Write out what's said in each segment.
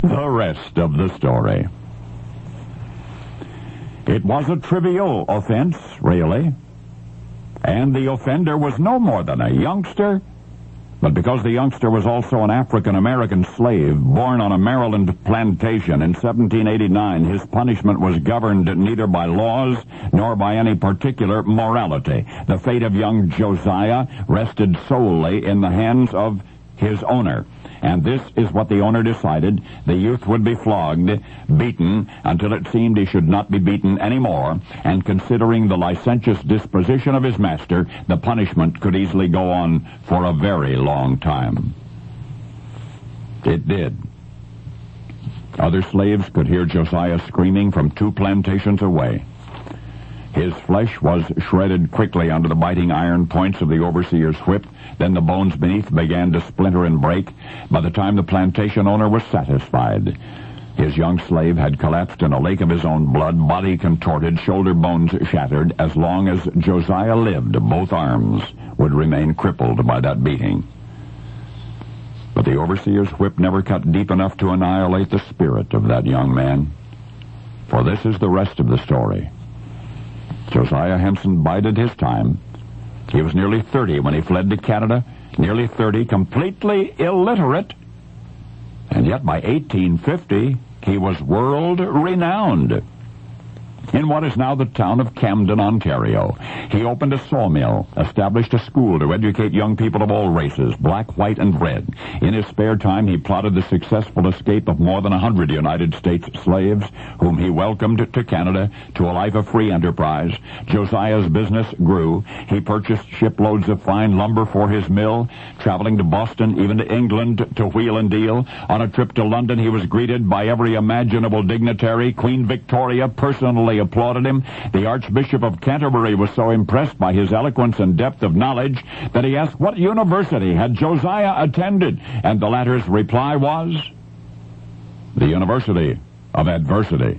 The rest of the story. It was a trivial offense, really. And the offender was no more than a youngster. But because the youngster was also an African-American slave born on a Maryland plantation in 1789, his punishment was governed neither by laws nor by any particular morality. The fate of young Josiah rested solely in the hands of his owner. And this is what the owner decided. The youth would be flogged, beaten, until it seemed he should not be beaten anymore. And considering the licentious disposition of his master, the punishment could easily go on for a very long time. It did. Other slaves could hear Josiah screaming from 2 plantations away. His flesh was shredded quickly under the biting iron points of the overseer's whip. Then the bones beneath began to splinter and break. By the time the plantation owner was satisfied, his young slave had collapsed in a lake of his own blood, body contorted, shoulder bones shattered. As long as Josiah lived, both arms would remain crippled by that beating. But the overseer's whip never cut deep enough to annihilate the spirit of that young man. For this is the rest of the story. Josiah Henson bided his time. He was nearly 30 when he fled to Canada, nearly 30, completely illiterate. And yet by 1850, he was world-renowned. In what is now the town of Camden, Ontario, he opened a sawmill, established a school to educate young people of all races, black, white, and red. In his spare time, he plotted the successful escape of more than 100 United States slaves, whom he welcomed to Canada to a life of free enterprise. Josiah's business grew. He purchased shiploads of fine lumber for his mill, traveling to Boston, even to England, to wheel and deal. On a trip to London, he was greeted by every imaginable dignitary. Queen Victoria personally applauded him. The Archbishop of Canterbury was so impressed by his eloquence and depth of knowledge that he asked what university had Josiah attended, and the latter's reply was, the University of Adversity.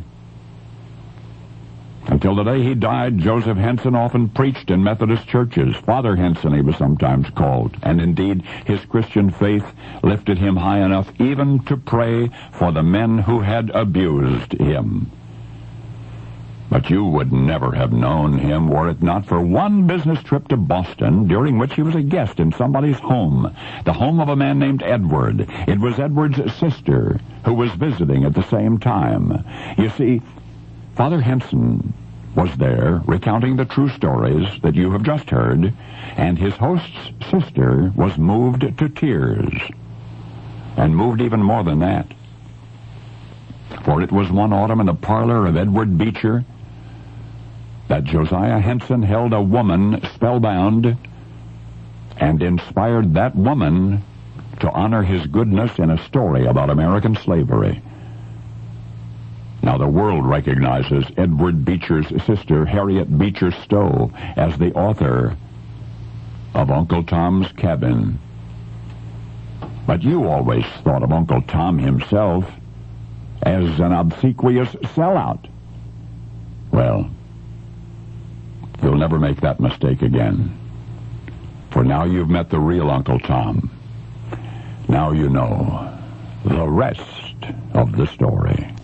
Until the day he died, Joseph Henson often preached in Methodist churches. Father Henson, he was sometimes called. And indeed, his Christian faith lifted him high enough even to pray for the men who had abused him. But you would never have known him were it not for one business trip to Boston, during which he was a guest in somebody's home, the home of a man named Edward. It was Edward's sister who was visiting at the same time. You see, Father Henson was there recounting the true stories that you have just heard, and his host's sister was moved to tears, and moved even more than that. For it was one autumn in the parlor of Edward Beecher that Josiah Henson held a woman spellbound and inspired that woman to honor his goodness in a story about American slavery. Now the world recognizes Edward Beecher's sister, Harriet Beecher Stowe, as the author of Uncle Tom's Cabin. But you always thought of Uncle Tom himself as an obsequious sellout. Well, you'll never make that mistake again. For now you've met the real Uncle Tom. Now you know the rest of the story.